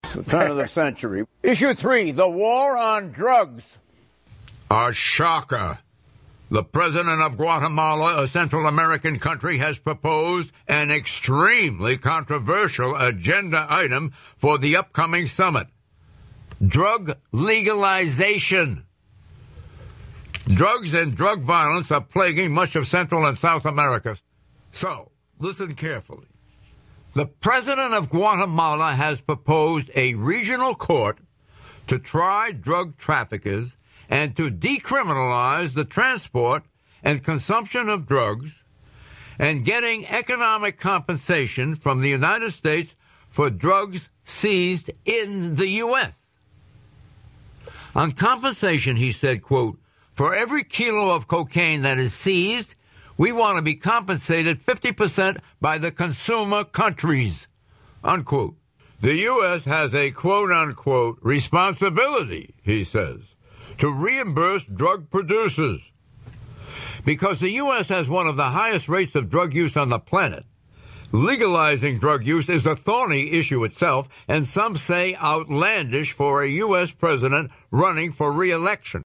the turn of the century. Issue 3, the war on drugs. A shocker. The president of Guatemala, a Central American country, has proposed an extremely controversial agenda item for the upcoming summit. Drug legalization. Drugs and drug violence are plaguing much of Central and South America. So, listen carefully. The president of Guatemala has proposed a regional court to try drug traffickers and to decriminalize the transport and consumption of drugs and getting economic compensation from the United States for drugs seized in the U.S. On compensation, he said, quote, for every kilo of cocaine that is seized, we want to be compensated 50% by the consumer countries, unquote. The U.S. has a quote-unquote responsibility, he says, to reimburse drug producers. Because the U.S. has one of the highest rates of drug use on the planet, legalizing drug use is a thorny issue itself, and some say outlandish for a U.S. president running for re-election.